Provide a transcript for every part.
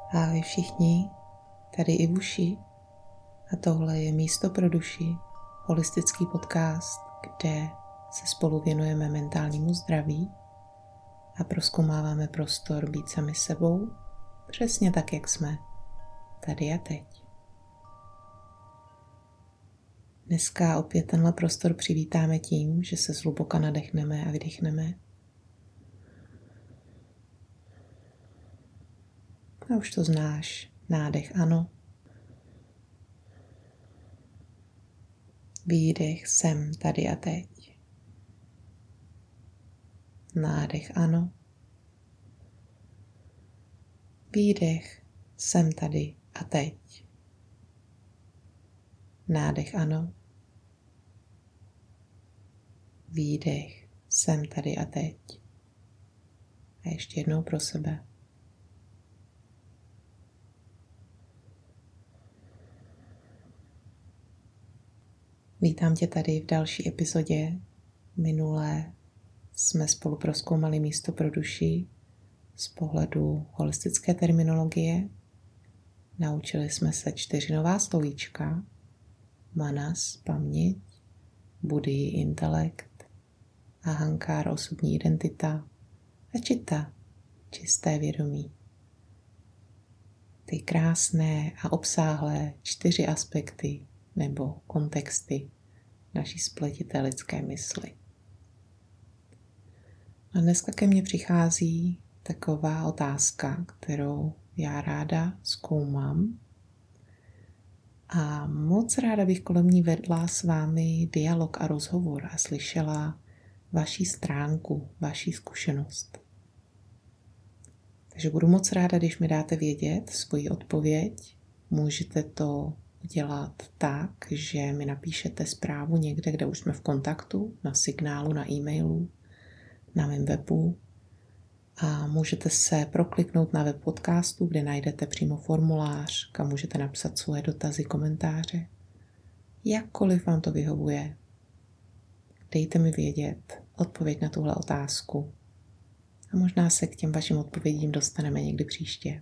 Ahoj všichni, tady Ivuši a tohle je Místo pro duši, holistický podcast, kde se spolu věnujeme mentálnímu zdraví a prozkoumáváme prostor být sami sebou, přesně tak, jak jsme, tady a teď. Dneska opět tenhle prostor přivítáme tím, že se zhluboka nadechneme a vydechneme. A už to znáš, nádech ano. Výdech jsem tady a teď. Nádech ano. Výdech jsem tady a teď. Nádech ano. Výdech jsem tady a teď. A ještě jednou pro sebe. Vítám tě tady v další epizodě. Minulé jsme spolu prozkoumali místo pro duši z pohledu holistické terminologie. Naučili jsme se 4 nová slovíčka. Manas, paměť, buddhi, intelekt, ahankár, osobní identita a chitta, čisté vědomí. Ty krásné a obsáhlé 4 aspekty nebo kontexty naší spletité lidské mysli. A dneska ke mně přichází taková otázka, kterou já ráda zkoumám a moc ráda bych kolem ní vedla s vámi dialog a rozhovor a slyšela vaši stránku, vaši zkušenost. Takže budu moc ráda, když mi dáte vědět svoji odpověď. Můžete to udělat tak, že mi napíšete zprávu někde, kde už jsme v kontaktu, na signálu, na e-mailu, na mém webu a můžete se prokliknout na web podcastu, kde najdete přímo formulář, kam můžete napsat svoje dotazy, komentáře. Jakkoliv vám to vyhovuje, dejte mi vědět odpověď na tuhle otázku a možná se k těm vašim odpovědím dostaneme někdy příště.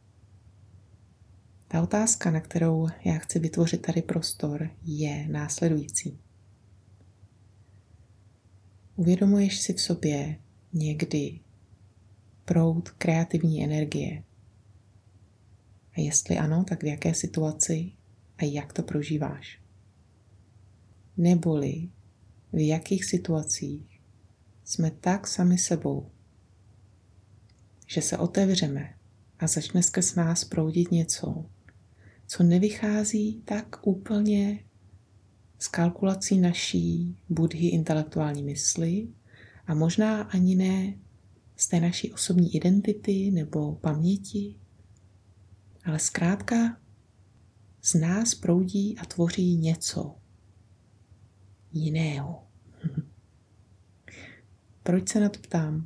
Ta otázka, na kterou já chci vytvořit tady prostor, je následující. Uvědomuješ si v sobě někdy proud kreativní energie? A jestli ano, tak v jaké situaci a jak to prožíváš? Neboli v jakých situacích jsme tak sami sebou, že se otevřeme a začne skrz nás proudit něco, co nevychází tak úplně z kalkulací naší buddhi intelektuální mysli a možná ani ne z té naší osobní identity nebo paměti, ale zkrátka z nás proudí a tvoří něco jiného. Proč se na to ptám?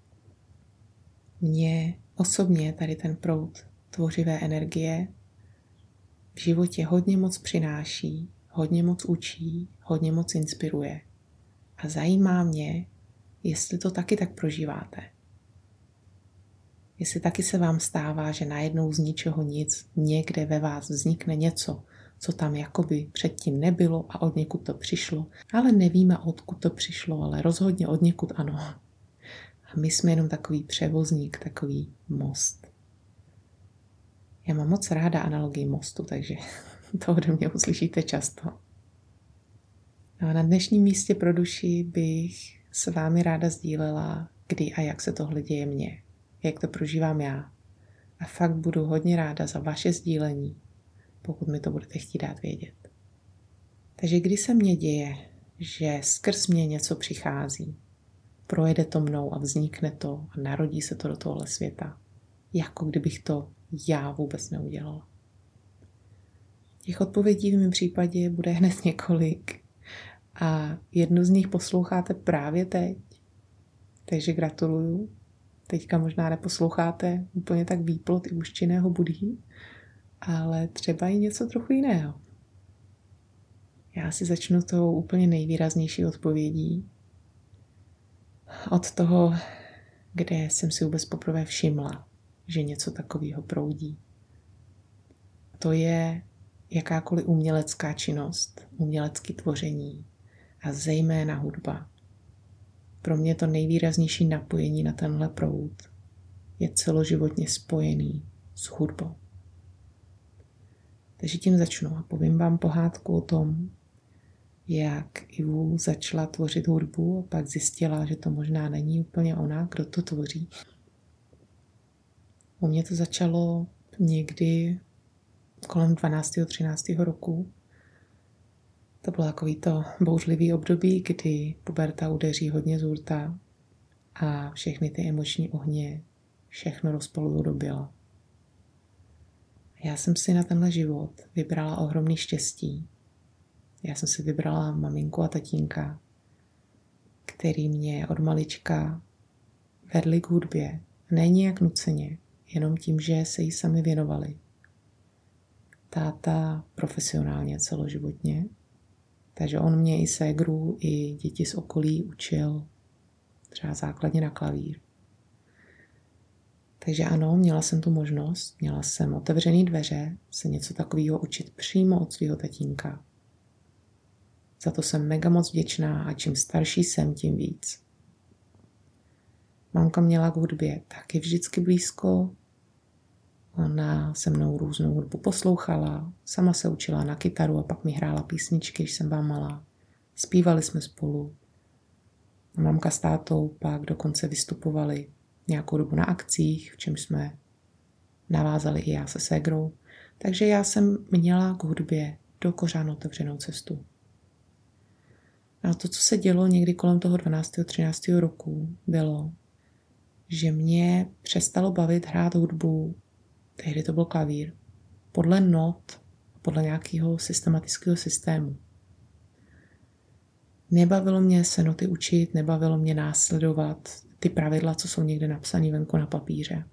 Mně osobně tady ten proud tvořivé energie v životě hodně moc přináší, hodně moc učí, hodně moc inspiruje. A zajímá mě, jestli to taky tak prožíváte. Jestli taky se vám stává, že najednou z ničeho nic někde ve vás vznikne něco, co tam jakoby předtím nebylo a odněkud to přišlo, ale nevíme, odkud to přišlo, ale rozhodně odněkud ano. A my jsme jenom takový převozník, takový most. Já mám moc ráda analogii mostu, takže to ode mě uslyšíte často. No a na dnešním místě pro duši bych s vámi ráda sdílela, kdy a jak se tohle děje mně, jak to prožívám já. A fakt budu hodně ráda za vaše sdílení, pokud mi to budete chtít dát vědět. Takže kdy se mně děje, že skrz mě něco přichází, projede to mnou a vznikne to a narodí se to do tohle světa, jako kdybych to já vůbec neudělala. Těch odpovědí v mém případě bude hned několik a jednu z nich posloucháte právě teď. Takže gratuluju. Teďka možná neposloucháte úplně tak výplod i uščeného buddhi, ale třeba i něco trochu jiného. Já si začnu tou úplně nejvýraznější odpovědí. Od toho, kde jsem si vůbec poprvé všimla, že něco takového proudí. to je jakákoliv umělecká činnost, umělecké tvoření a zejména hudba. Pro mě to nejvýraznější napojení na tenhle proud je celoživotně spojený s hudbou. Takže tím začnu a povím vám pohádku o tom, jak Ivu začala tvořit hudbu a pak zjistila, že to možná není úplně ona, kdo to tvoří. U mě to začalo někdy kolem 12. 13. roku. To bylo takový to bouřlivý období, kdy puberta udeří hodně z hurta a všechny ty emoční ohně všechno rozpalují do běla. Já jsem si na tenhle život vybrala ohromný štěstí. Já jsem si vybrala maminku a tatínka, který mě od malička vedli k hudbě. Ne nijak nuceně, jenom tím, že se jí sami věnovali. Táta profesionálně celoživotně, takže on mě i ségru, i děti z okolí učil třeba základně na klavír. Takže ano, měla jsem tu možnost, měla jsem otevřený dveře se něco takového učit přímo od svého tatínka. Za to jsem mega moc vděčná a čím starší jsem, tím víc. Mamka měla k hudbě taky vždycky blízko. Ona se mnou různou hudbu poslouchala, sama se učila na kytaru a pak mi hrála písničky, když jsem byla malá. Zpívali jsme spolu. Mamka s tátou pak dokonce vystupovali nějakou dobu na akcích, v čem jsme navázali i já se ségrou. Takže já jsem měla k hudbě do kořán otevřenou cestu. A to, co se dělo někdy kolem toho 12. 13. roku, bylo, že mě přestalo bavit hrát hudbu, tehdy to byl klavír, podle not, podle nějakého systematického systému. Nebavilo mě se noty učit, nebavilo mě následovat ty pravidla, co jsou někde napsané venku na papíře.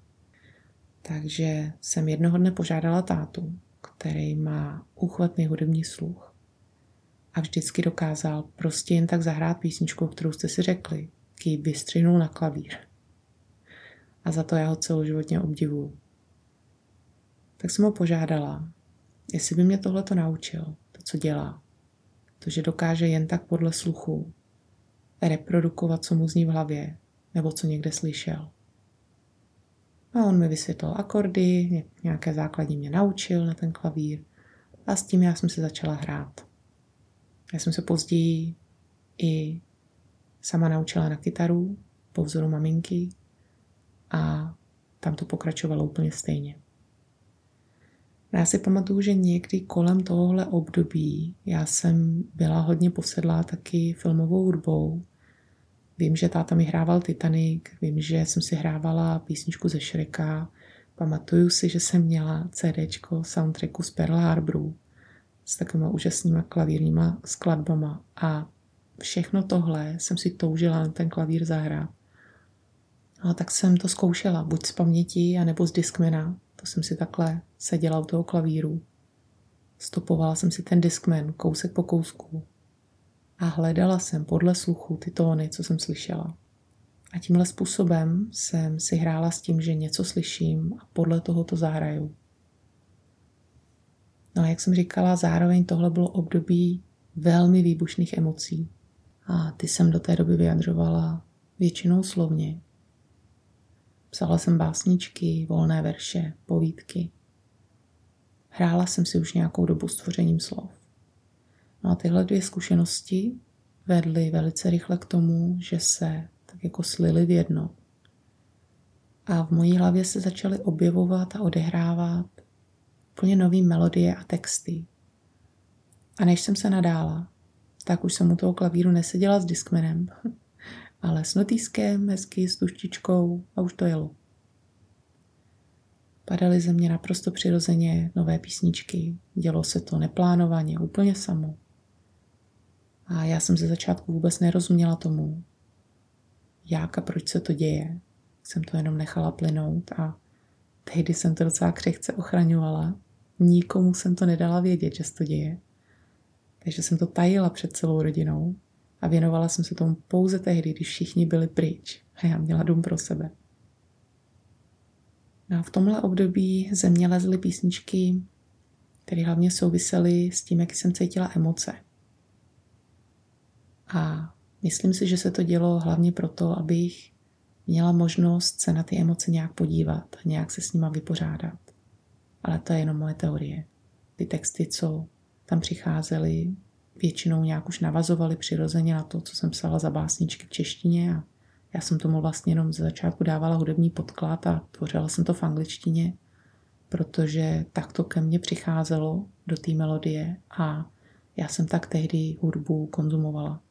Takže jsem jednoho dne požádala tátu, který má úchvatný hudební sluch a vždycky dokázal prostě jen tak zahrát písničku, kterou jste si řekli, ji vystřihnul na klavír. A za to já ho celoživotně obdivuju. Tak jsem ho požádala, jestli by mě tohleto naučil, to, co dělá. To, že dokáže jen tak podle sluchu reprodukovat, co mu zní v hlavě, nebo co někde slyšel. A on mi vysvětlil akordy, nějaké základní mě naučil na ten klavír a s tím já jsem se začala hrát. Já jsem se později i sama naučila na kytaru po vzoru maminky a tam to pokračovalo úplně stejně. Já si pamatuju, že někdy kolem tohohle období já jsem byla hodně posedlá taky filmovou hudbou. Vím, že táta mi hrával Titanic, vím, že jsem si hrávala písničku ze Shreka. Pamatuju si, že jsem měla CDčko soundtracku z Pearl Harboru s takovýma úžasnýma klavírníma skladbama a všechno tohle jsem si toužila na ten klavír zahrát. No tak jsem to zkoušela, buď z paměti, anebo z Discmana. To jsem si takhle seděla u toho klavíru. Stopovala jsem si ten Discman kousek po kousku a hledala jsem podle sluchu ty tóny, co jsem slyšela. A tímhle způsobem jsem si hrála s tím, že něco slyším a podle toho to zahraju. No a jak jsem říkala, zároveň tohle bylo období velmi výbušných emocí. A ty jsem do té doby vyjadřovala většinou slovně. Psala jsem básničky, volné verše, povídky. Hrála jsem si už nějakou dobu s tvořením slov. No a tyhle dvě zkušenosti vedly velice rychle k tomu, že se tak jako slily v jedno. A v mojí hlavě se začaly objevovat a odehrávat úplně nový melodie a texty. A než jsem se nadála, tak už jsem u toho klavíru neseděla s Discmanem, ale s notýskem, hezky, s tuštičkou a už to jelo. Padaly ze mě naprosto přirozeně nové písničky, dělo se to neplánovaně, úplně samo. A já jsem ze začátku vůbec nerozuměla tomu, jak a proč se to děje. Jsem to jenom nechala plynout a tehdy jsem to docela křehce ochraňovala. Nikomu jsem to nedala vědět, že se to děje. Takže jsem to tajila před celou rodinou a věnovala jsem se tomu pouze tehdy, když všichni byli pryč a já měla dům pro sebe. No a v tomhle období ze mě lezly písničky které hlavně souvisely s tím, jak jsem cítila emoce. A myslím si, že se to dělo hlavně proto, abych měla možnost se na ty emoce nějak podívat a nějak se s nima vypořádat. Ale to je jenom moje teorie. Ty texty, co tam přicházely, většinou nějak už navazovaly přirozeně na to, co jsem psala za básničky v češtině a já jsem tomu vlastně jenom ze začátku dávala hudební podklad a tvořila jsem to v angličtině, protože tak to ke mně přicházelo do té melodie a já jsem tak tehdy hudbu konzumovala.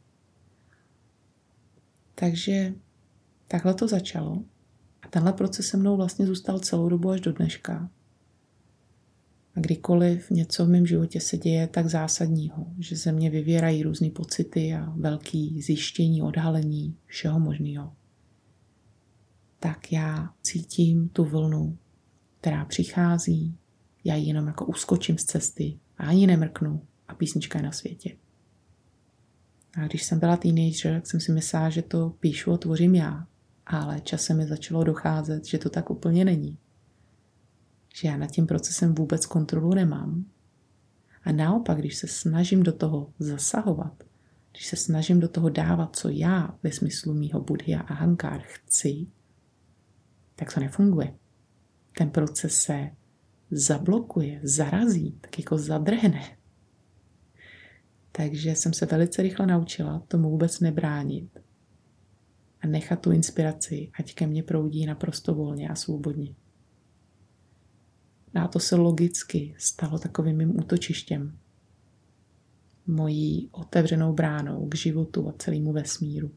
Takže takhle to začalo a tenhle proces se mnou vlastně zůstal celou dobu až do dneška. A kdykoliv něco v mém životě se děje tak zásadního, že ze mě vyvěrají různý pocity a velký zjištění, odhalení, všeho možného, tak já cítím tu vlnu, která přichází, já ji jenom jako uskočím z cesty a ani nemrknu a písnička je na světě. A když jsem byla teenager, tak jsem si myslela, že to píšu a tvořím já, ale časem mi začalo docházet, že to tak úplně není. Že já nad tím procesem vůbec kontrolu nemám. A naopak, když se snažím do toho zasahovat, když se snažím do toho dávat, co já ve smyslu mýho Buddhya a Ahankár chci, tak to nefunguje. Ten proces se zablokuje, zarazí, tak jako zadrhne. Takže jsem se velice rychle naučila tomu vůbec nebránit a nechat tu inspiraci, ať ke mně proudí naprosto volně a svobodně. A to se logicky stalo takovým mým útočištěm. Mojí otevřenou bránou k životu a celému vesmíru.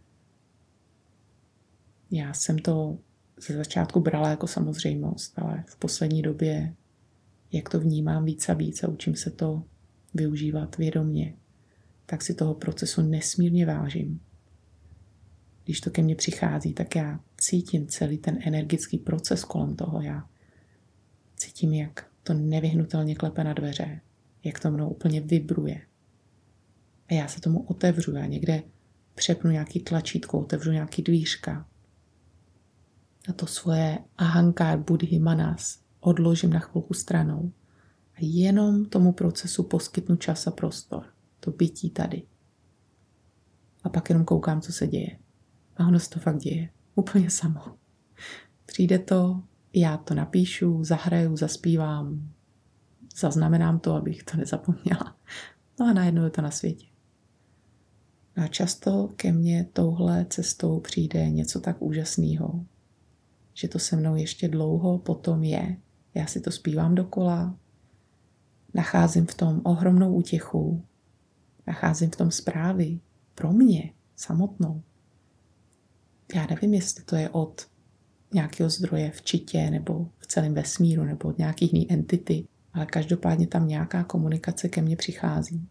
Já jsem to ze začátku brala jako samozřejmost, ale v poslední době, jak to vnímám víc a víc a učím se to využívat vědomě, tak si toho procesu nesmírně vážím. Když to ke mně přichází, tak já cítím celý ten energický proces kolem toho. Já cítím, jak to nevyhnutelně klepe na dveře, jak to mnou úplně vibruje. A já se tomu otevřu, já někde přepnu nějaký tlačítko, otevřu nějaký dvířka. A to svoje Ahankár Buddhy Manas odložím na chvilku stranou a jenom tomu procesu poskytnu čas a prostor. To bytí tady. A pak jenom koukám, co se děje. A ono se to fakt děje. Úplně samo. Přijde to, já to napíšu, zahraju, zaspívám, zaznamenám to, abych to nezapomněla. No a najednou je to na světě. A často ke mně touhle cestou přijde něco tak úžasného, že to se mnou ještě dlouho potom je. Já si to zpívám dokola, nacházím v tom ohromnou útěchu, nacházím v tom zprávy pro mě samotnou. Já nevím, jestli to je od nějakého zdroje v čitě nebo v celém vesmíru nebo od nějakých jiných entity, ale každopádně tam nějaká komunikace ke mně přichází.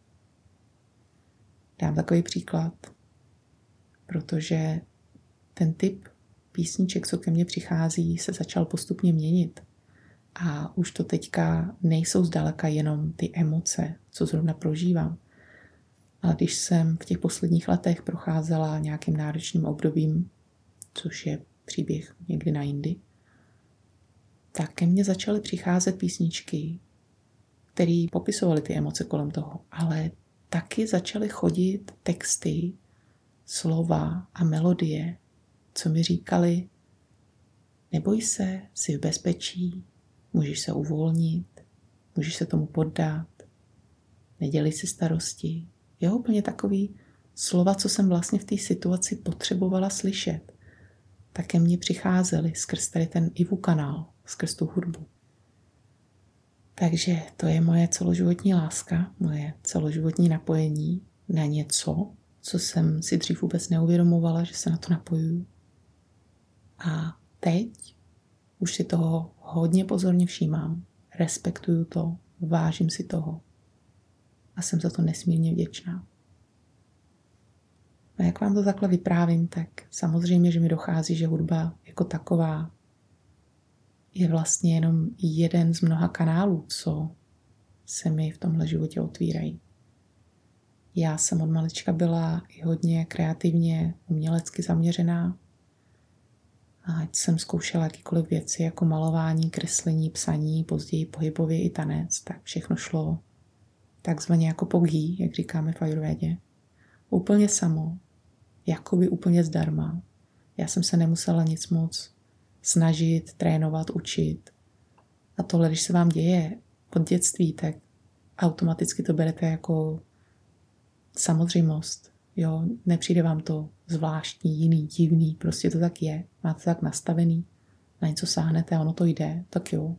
Dám takový příklad, protože ten typ písniček, co ke mně přichází, se začal postupně měnit. A už to teďka nejsou zdaleka jenom ty emoce, co zrovna prožívám. Ale když jsem v těch posledních letech procházela nějakým náročným obdobím, což je příběh někdy na jindy, tak ke mně začaly přicházet písničky, které popisovaly ty emoce kolem toho, ale taky začaly chodit texty, slova a melodie, co mi říkali, neboj se, jsi v bezpečí, můžeš se uvolnit, můžeš se tomu poddat, nedělej si starosti. Jo, úplně takový slova, co jsem vlastně v té situaci potřebovala slyšet, tak ke mně přicházely skrz tady ten Ivu kanál, skrz tu hudbu. Takže to je moje celoživotní láska, moje celoživotní napojení na něco, co jsem si dřív vůbec neuvědomovala, že se na to napojuju. A teď už si toho hodně pozorně všímám, respektuju to, vážím si toho a jsem za to nesmírně vděčná. A jak vám to takhle vyprávím, tak samozřejmě, že mi dochází, že hudba jako taková je vlastně jenom jeden z mnoha kanálů, co se mi v tomhle životě otvírají. Já jsem od malička byla i hodně kreativně, umělecky zaměřená A ať jsem zkoušela jakýkoliv věci jako malování, kreslení, psaní, později pohybově i tanec, tak všechno šlo takzvaně jako po ghi, jak říkáme v ajurvédě. Úplně samo, jakoby úplně zdarma. Já jsem se nemusela nic moc snažit, trénovat, učit. A tohle, když se vám děje od dětství, tak automaticky to berete jako samozřejmost. Jo, nepřijde vám to zvláštní, jiný, divný, prostě to tak je. Máte to tak nastavený, na něco sáhnete a ono to jde, tak jo.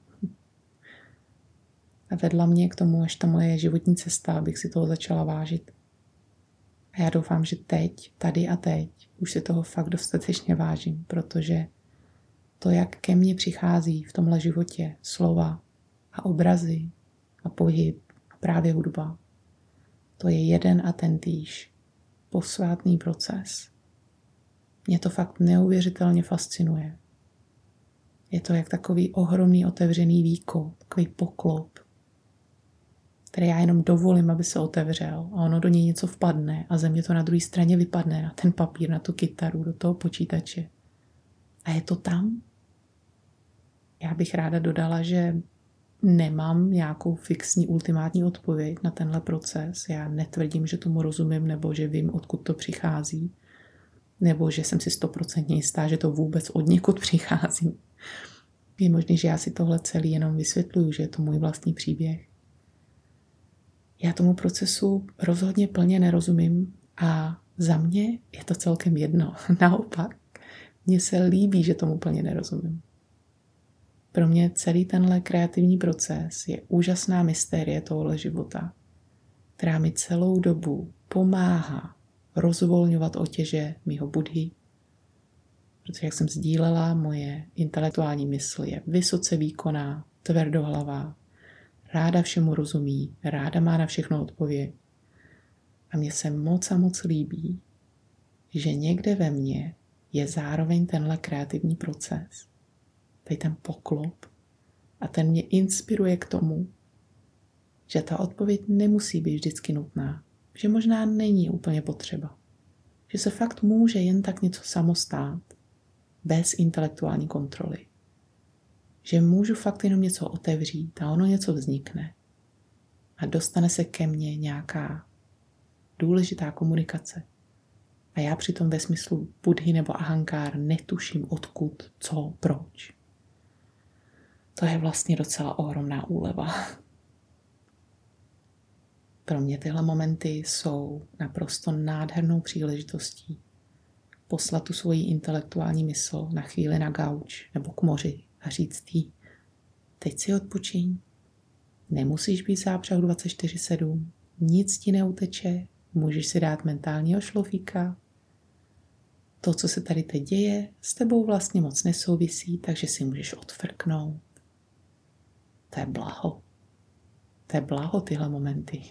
A vedla mě k tomu až ta moje životní cesta, abych si toho začala vážit. A já doufám, že teď, tady a teď, už si toho fakt dostatečně vážím, protože to, jak ke mně přichází v tomhle životě slova a obrazy a pohyb a právě hudba, to je jeden a ten týž posvátný proces. Mě to fakt neuvěřitelně fascinuje. Je to jak takový ohromný otevřený výkop, takový poklop, který já jenom dovolím, aby se otevřel a ono do něj něco vpadne a ze mě to na druhé straně vypadne, na ten papír, na tu kytaru, do toho počítače. A je to tam. Já bych ráda dodala, že nemám nějakou fixní ultimátní odpověď na tenhle proces. Já netvrdím, že tomu rozumím, nebo že vím, odkud to přichází, nebo že jsem si 100% jistá, že to vůbec od někud přichází. Je možné, že já si tohle celý jenom vysvětluju, že je to můj vlastní příběh. Já tomu procesu rozhodně plně nerozumím a za mě je to celkem jedno. Naopak, mně se líbí, že tomu plně nerozumím. Pro mě celý tenhle kreativní proces je úžasná mystérie tohohle života, která mi celou dobu pomáhá rozvolňovat otěže mýho Buddhy, protože jak jsem sdílela, moje intelektuální mysl je vysoce výkonná, tvrdohlavá, ráda všemu rozumí, ráda má na všechno odpověď. A mně se moc a moc líbí, že někde ve mně je zároveň tenhle kreativní proces, tady ten poklop, a ten mě inspiruje k tomu, že ta odpověď nemusí být vždycky nutná, že možná není úplně potřeba, že se fakt může jen tak něco samostát, bez intelektuální kontroly. Že můžu fakt jenom něco otevřít a ono něco vznikne a dostane se ke mně nějaká důležitá komunikace. A já přitom ve smyslu Buddhy nebo Ahankár netuším odkud, co, proč. To je vlastně docela ohromná úleva. Pro mě tyhle momenty jsou naprosto nádhernou příležitostí poslat tu svoji intelektuální mysl na chvíli na gauč nebo k moři a říct jí, teď si odpočiň, nemusíš být v zápřahu 24/7, nic ti neuteče, můžeš si dát mentálního šlofíka. To, co se tady teď děje, s tebou vlastně moc nesouvisí, takže si můžeš odfrknout. To je blaho. To je blaho tyhle momenty.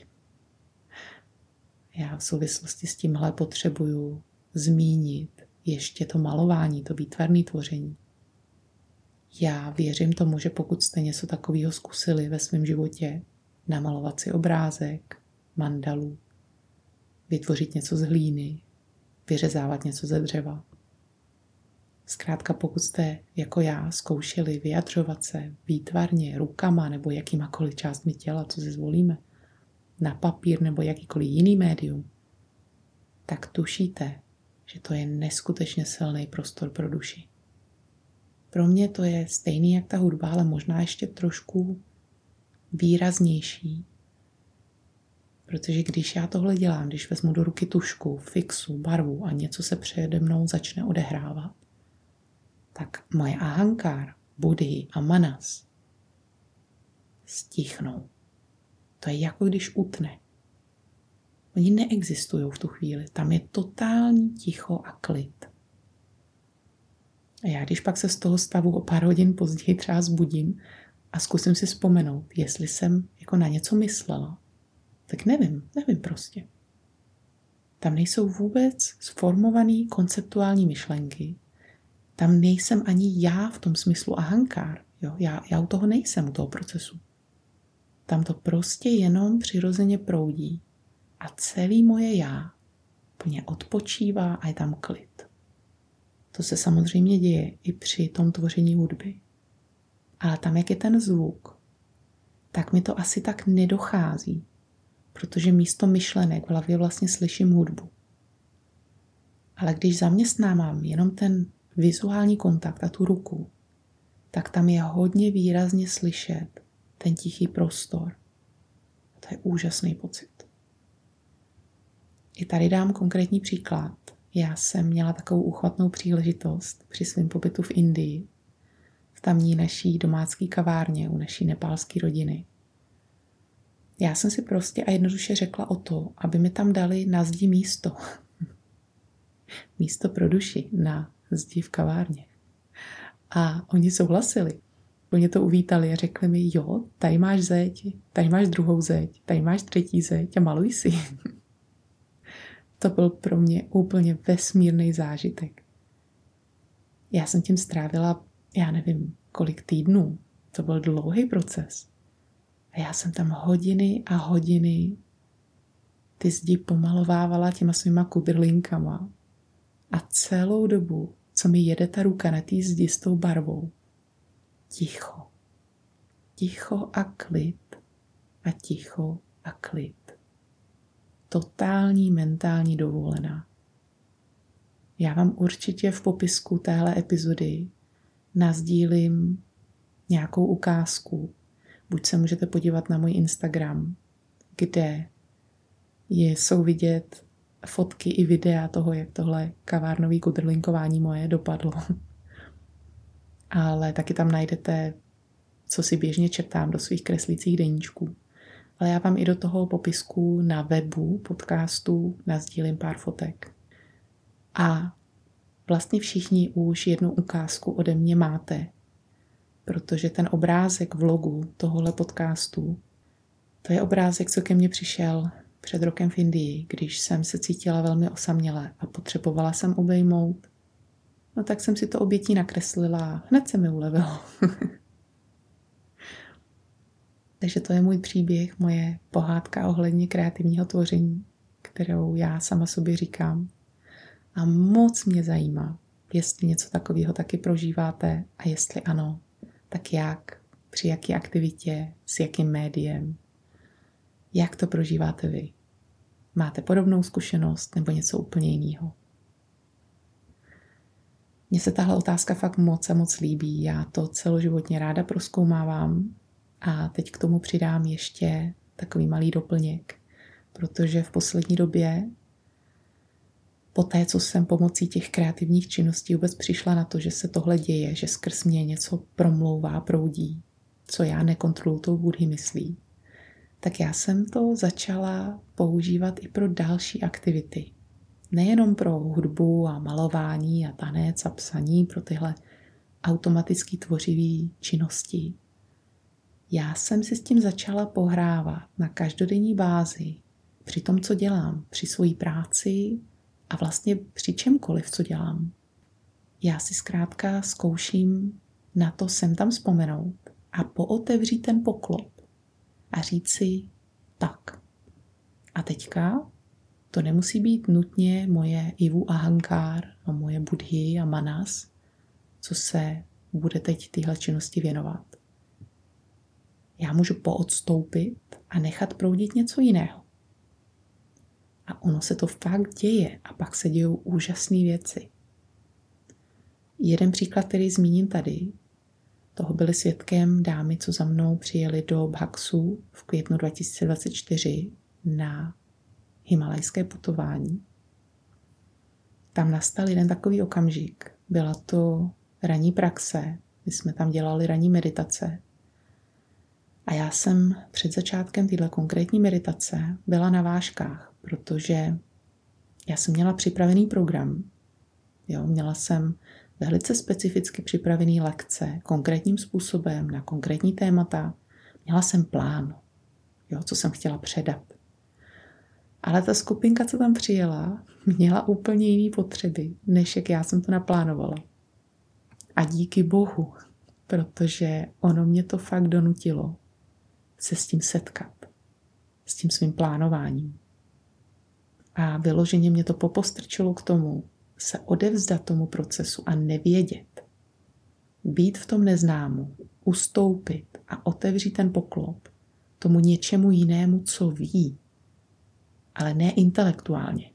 Já v souvislosti s tímhle potřebuju zmínit ještě to malování, to výtvarné tvoření. Já věřím tomu, že pokud jste něco takového zkusili ve svém životě, namalovat si obrázek, mandalu, vytvořit něco z hlíny, vyřezávat něco ze dřeva. Zkrátka, pokud jste jako já zkoušeli vyjadřovat se výtvarně, rukama nebo jakýmakoliv částmi těla, co si zvolíme, na papír nebo jakýkoliv jiný médium, tak tušíte, že to je neskutečně silný prostor pro duši. Pro mě to je stejný jak ta hudba, ale možná ještě trošku výraznější. Protože když já tohle dělám, když vezmu do ruky tušku, fixu, barvu a něco se přede mnou začne odehrávat, tak moje Ahankár, Buddhy a Manas stichnou. To je jako když utne. Oni neexistují v tu chvíli. Tam je totální ticho a klid. A já když pak se z toho stavu o pár hodin později třeba zbudím a zkusím si vzpomenout, jestli jsem jako na něco myslela, tak nevím prostě. Tam nejsou vůbec sformované konceptuální myšlenky. Tam nejsem ani já v tom smyslu Ahankár. Jo? Já u toho nejsem, u toho procesu. Tam to prostě jenom přirozeně proudí a celý moje já plně odpočívá a je tam klid. To se samozřejmě děje i při tom tvoření hudby. Ale tam, jak je ten zvuk, tak mi to asi tak nedochází, protože místo myšlenek v hlavě vlastně slyším hudbu. Ale když zaměstnávám jenom ten vizuální kontakt a tu ruku, tak tam je hodně výrazně slyšet ten tichý prostor. To je úžasný pocit. I tady dám konkrétní příklad. Já jsem měla takovou úchvatnou příležitost při svém pobytu v Indii, v tamní naší domácí kavárně u naší nepálské rodiny. Já jsem si prostě a jednoduše řekla o to, aby mi tam dali na zdi místo. Místo pro duši na zdi v kavárně. A oni souhlasili. Oni to uvítali a řekli mi, jo, tady máš zeď, tady máš druhou zeď, tady máš třetí zeď a maluj si. To byl pro mě úplně vesmírný zážitek. Já jsem tím strávila, já nevím, kolik týdnů. To byl dlouhý proces. A já jsem tam hodiny a hodiny ty zdi pomalovávala těma svýma kudrlinkama. A celou dobu, co mi jede ta ruka na té zdi s tou barvou, ticho. Ticho a klid. A ticho a klid. Totální mentální dovolená. Já vám určitě v popisku téhle epizody nasdílím nějakou ukázku. Buď se můžete podívat na můj Instagram, kde jsou vidět fotky i videa toho, jak tohle kavárnový kudrlinkování moje dopadlo. Ale taky tam najdete, co si běžně četám do svých kreslících deníčků. Ale já vám i do toho popisku na webu podcastu nasdílím pár fotek. A vlastně všichni už jednu ukázku ode mě máte, protože ten obrázek v logu tohohle podcastu, to je obrázek, co ke mně přišel před rokem v Indii, když jsem se cítila velmi osaměle a potřebovala jsem obejmout. No tak jsem si to obětí nakreslila a hned se mi ulevilo. Takže to je můj příběh, moje pohádka ohledně kreativního tvoření, kterou já sama sobě říkám. A moc mě zajímá, jestli něco takového taky prožíváte a jestli ano, tak jak, při jaké aktivitě, s jakým médiem, jak to prožíváte vy. Máte podobnou zkušenost nebo něco úplně jiného? Mně se tahle otázka fakt moc a moc líbí. Já to celoživotně ráda prozkoumávám a teď k tomu přidám ještě takový malý doplněk, protože v poslední době, po té, co jsem pomocí těch kreativních činností vůbec přišla na to, že se tohle děje, že skrz mě něco promlouvá, proudí, co já nekontroluji tou Buddhy myslí, tak já jsem to začala používat i pro další aktivity. Nejenom pro hudbu a malování a tanec a psaní, pro tyhle automaticky tvořivé činnosti. Já jsem si s tím začala pohrávat na každodenní bázi, při tom, co dělám, při své práci a vlastně při čemkoliv, co dělám. Já si zkrátka zkouším na to sem tam vzpomenout a pootevřít ten poklop a říct si tak. A teďka to nemusí být nutně moje Ivu Ahankár a moje Buddhy a Manas, co se bude teď tyhle činnosti věnovat. Já můžu poodstoupit a nechat proudit něco jiného. A ono se to fakt děje a pak se dějou úžasné věci. Jeden příklad, který zmíním tady, toho byly svědkem dámy, co za mnou přijeli do Bhaksu v květnu 2024 na himalajské putování. Tam nastal jeden takový okamžik. Byla to ranní praxe, my jsme tam dělali ranní meditace. A já jsem před začátkem téhle konkrétní meditace byla na vážkách, protože já jsem měla připravený program. Měla jsem velice specificky připravený lekce konkrétním způsobem na konkrétní témata. Měla jsem plán, co jsem chtěla předat. Ale ta skupinka, co tam přijela, měla úplně jiné potřeby, než jak já jsem to naplánovala. A díky Bohu, protože ono mě to fakt donutilo se s tím setkat, s tím svým plánováním. A vyloženě mě to popostrčilo k tomu se odevzdat tomu procesu a nevědět, být v tom neznámu, ustoupit a otevřít ten poklop tomu něčemu jinému, co ví, ale ne intelektuálně.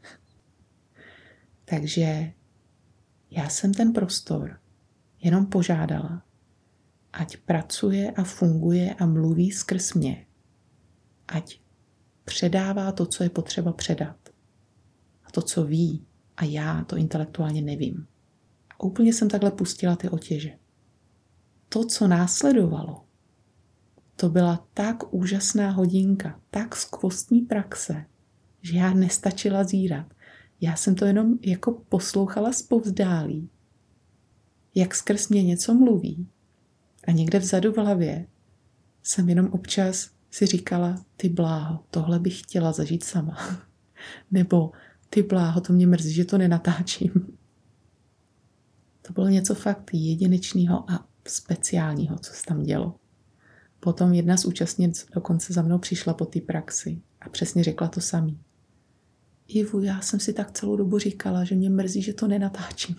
Takže já jsem ten prostor jenom požádala, ať pracuje a funguje a mluví skrz mě. Ať předává to, co je potřeba předat. A to, co ví, a já to intelektuálně nevím. A úplně jsem takhle pustila ty otěže. To, co následovalo, to byla tak úžasná hodinka, tak skvostní praxe, že já nestačila zírat. Já jsem to jenom jako poslouchala zpovzdálí, jak skrz mě něco mluví. A někde vzadu v hlavě jsem jenom občas si říkala, ty bláho, tohle bych chtěla zažít sama. Nebo ty bláho, to mě mrzí, že to nenatáčím. To bylo něco fakt jedinečného a speciálního, co se tam dělo. Potom jedna z účastnic dokonce za mnou přišla po té praxi a přesně řekla to samý. Ivu, já jsem si tak celou dobu říkala, že mě mrzí, že to nenatáčím.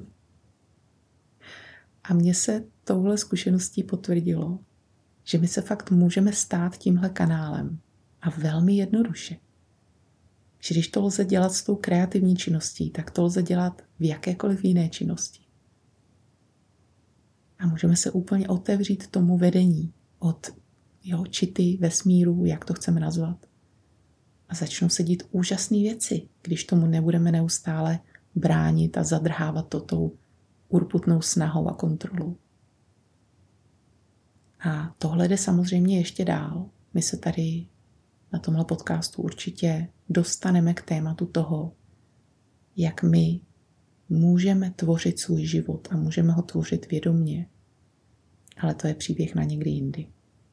A mně se touhle zkušeností potvrdilo, že my se fakt můžeme stát tímhle kanálem a velmi jednoduše. Že když to lze dělat s tou kreativní činností, tak to lze dělat v jakékoliv jiné činnosti. A můžeme se úplně otevřít tomu vedení od čity, vesmíru, jak to chceme nazvat. A začnou se dít úžasné věci, když tomu nebudeme neustále bránit a zadrhávat to tou urputnou snahou a kontrolou. A tohle jde samozřejmě ještě dál. My se tady na tomhle podcastu určitě dostaneme k tématu toho, jak my můžeme tvořit svůj život a můžeme ho tvořit vědomně. Ale to je příběh na někdy jindy.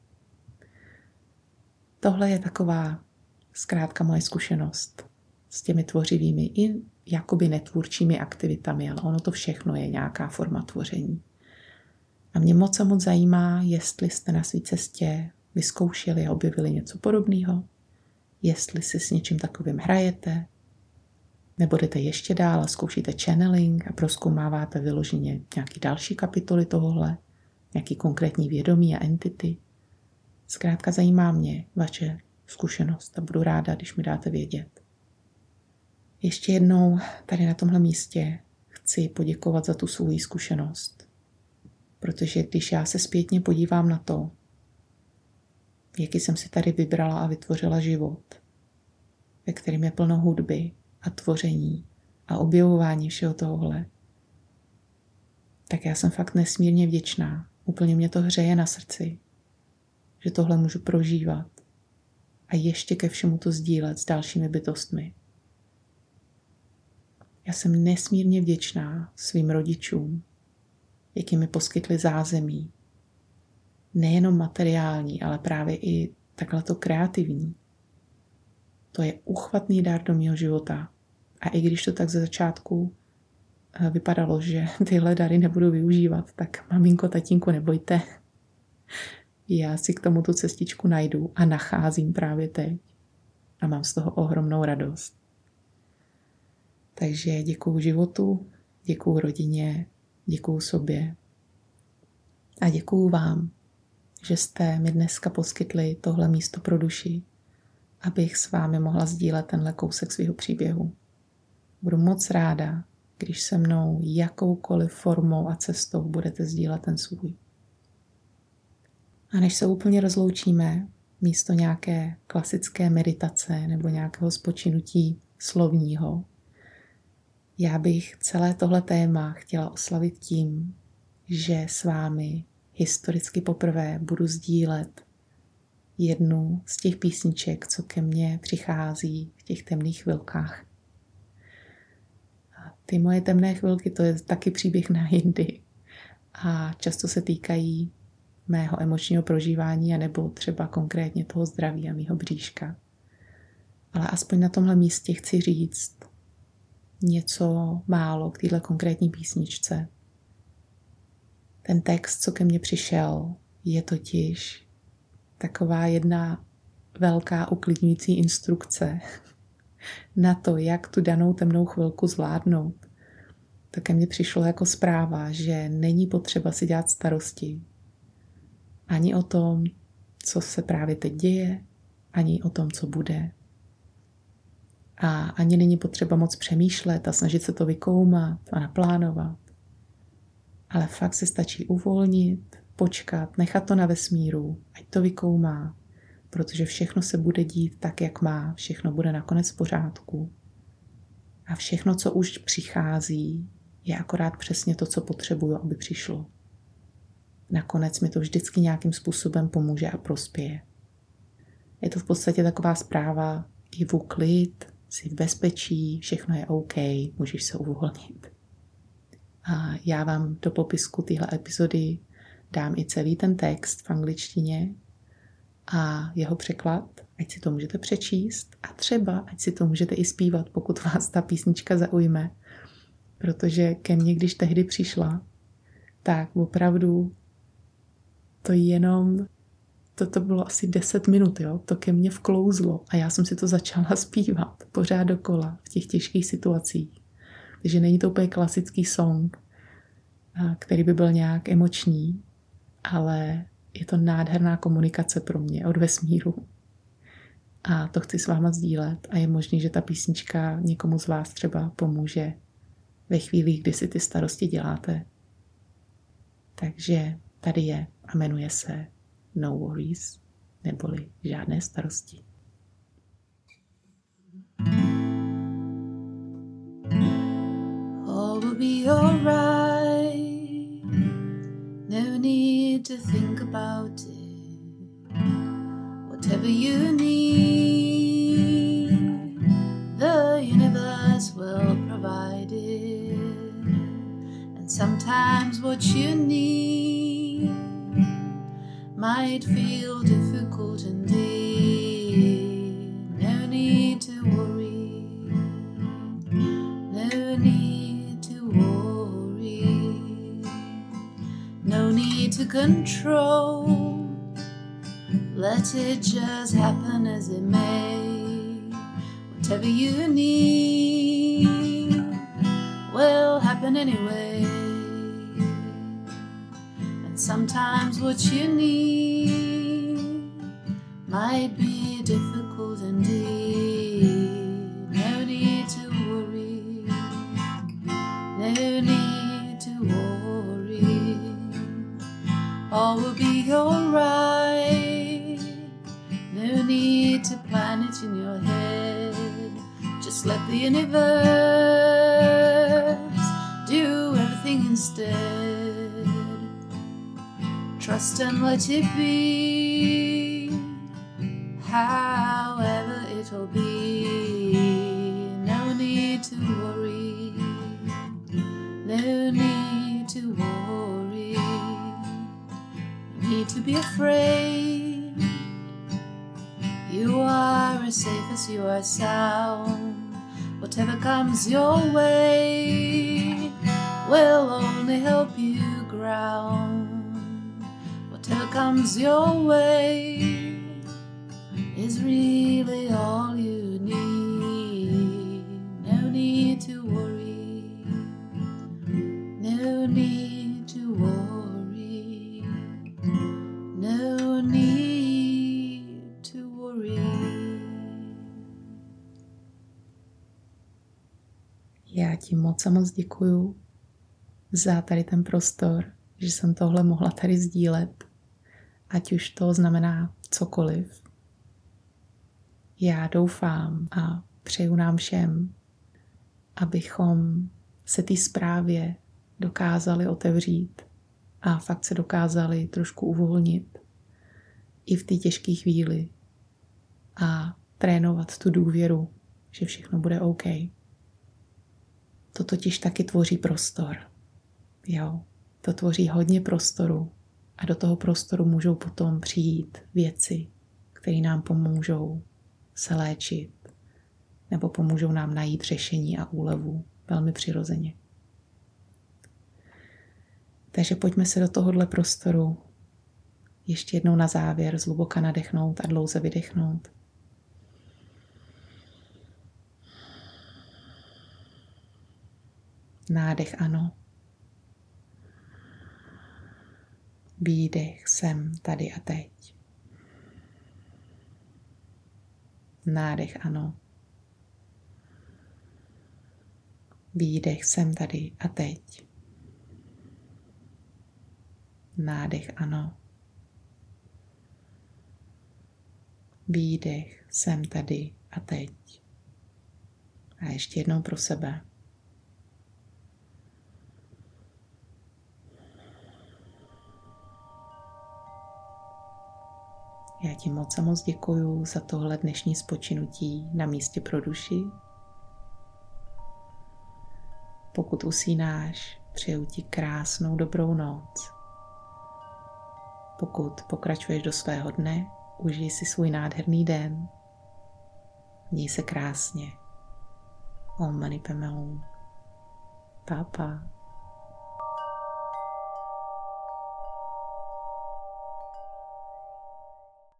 Tohle je taková zkrátka moje zkušenost s těmi tvořivými i jakoby netvůrčími aktivitami, ale ono to všechno je nějaká forma tvoření. A mě moc a moc zajímá, jestli jste na své cestě vyzkoušeli a objevili něco podobného, jestli si s něčím takovým hrajete, nebo jdete ještě dál a zkoušíte channeling a prozkoumáváte vyloženě nějaký další kapitoly tohohle, nějaký konkrétní vědomí a entity. Zkrátka zajímá mě vaše zkušenost a budu ráda, když mi dáte vědět. Ještě jednou tady na tomhle místě chci poděkovat za tu svou zkušenost, protože když já se zpětně podívám na to, jaký jsem si tady vybrala a vytvořila život, ve kterém je plno hudby a tvoření a objevování všeho tohohle, tak já jsem fakt nesmírně vděčná. Úplně mě to hřeje na srdci, že tohle můžu prožívat a ještě ke všemu to sdílet s dalšími bytostmi. Já jsem nesmírně vděčná svým rodičům, jaký mi poskytli zázemí. Nejenom materiální, ale právě i takhle to kreativní. To je uchvatný dar do mého života. A i když to tak ze začátku vypadalo, že tyhle dary nebudu využívat, tak maminko, tatínko, nebojte. Já si k tomu tu cestičku najdu a nacházím právě teď. A mám z toho ohromnou radost. Takže děkuju životu, děkuju rodině, děkuju sobě a děkuju vám, že jste mi dneska poskytli tohle místo pro duši, abych s vámi mohla sdílet tenhle kousek svého příběhu. Budu moc ráda, když se mnou jakoukoliv formou a cestou budete sdílet ten svůj. A než se úplně rozloučíme, místo nějaké klasické meditace nebo nějakého spočinutí slovního, já bych celé tohle téma chtěla oslavit tím, že s vámi historicky poprvé budu sdílet jednu z těch písniček, co ke mně přichází v těch temných chvilkách. A ty moje temné chvilky, to je taky příběh na jindy. A často se týkají mého emočního prožívání anebo třeba konkrétně toho zdraví a mýho bříška. Ale aspoň na tomhle místě chci říct něco málo k téhle konkrétní písničce. Ten text, co ke mně přišel, je totiž taková jedna velká uklidňující instrukce na to, jak tu danou temnou chvilku zvládnout. tak ke mně přišlo jako zpráva, že není potřeba si dělat starosti ani o tom, co se právě teď děje, ani o tom, co bude. A ani není potřeba moc přemýšlet a snažit se to vykoumat a naplánovat. Ale fakt se stačí uvolnit, počkat, nechat to na vesmíru, ať to vykoumá, protože všechno se bude dít tak, jak má, všechno bude nakonec v pořádku. A všechno, co už přichází, je akorát přesně to, co potřebuju, aby přišlo. Nakonec mi to vždycky nějakým způsobem pomůže a prospěje. Je to v podstatě taková zpráva, Ivu, klid, jsi v bezpečí, všechno je OK, můžeš se uvolnit. A já vám do popisku téhle epizody dám i celý ten text v angličtině a jeho překlad, ať si to můžete přečíst a třeba, ať si to můžete i zpívat, pokud vás ta písnička zaujme. Protože ke mně, když tehdy přišla, tak opravdu to bylo asi 10 minut, jo? To ke mně vklouzlo a já jsem si to začala zpívat pořád dokola v těch těžkých situacích. Takže není to úplně klasický song, který by byl nějak emoční, ale je to nádherná komunikace pro mě od vesmíru. A to chci s váma sdílet a je možný, že ta písnička někomu z vás třeba pomůže ve chvíli, kdy si ty starosti děláte. Takže tady je a jmenuje se No Worries, neboli žádné starosti. All will be alright. No need to think about it. Whatever you need, the universe will provide it. And sometimes what you need might feel difficult indeed. No need to worry. No need to worry. No need to control. Let it just happen as it may. Whatever you need will happen anyway. And sometimes what you need might be difficult indeed. No need to worry. No need to worry. All will be alright. No need to plan it in your head. Just let the universe do everything instead. Trust and let it be, however it'll be. No need to worry. No need to worry. No need to be afraid. You are as safe as you are sound. Whatever comes your way will only help you ground. Whatever comes your way is really all you need. No need to worry. No need to worry. No need to worry. Já ti moc děkuju za tady ten prostor, že jsem tohle mohla tady sdílet, ať už to znamená cokoliv. Já doufám a přeju nám všem, abychom se té zprávě dokázali otevřít a fakt se dokázali trošku uvolnit i v té těžké chvíli a trénovat tu důvěru, že všechno bude OK. To totiž taky tvoří prostor. Jo, to tvoří hodně prostoru a do toho prostoru můžou potom přijít věci, které nám pomůžou se léčit nebo pomůžou nám najít řešení a úlevu velmi přirozeně. Takže pojďme se do tohohle prostoru ještě jednou na závěr zhluboka nadechnout a dlouze vydechnout. Nádech ano. Výdech jsem tady a teď. Nádech ano. Výdech jsem tady a teď. Nádech ano. Výdech jsem tady a teď. A ještě jednou pro sebe. Já ti moc děkuju za tohle dnešní spočinutí na místě pro duši. Pokud usínáš, přeju ti krásnou dobrou noc. Pokud pokračuješ do svého dne, užij si svůj nádherný den. Měj se krásně. Om Mani Padme Hum. Pa, pa.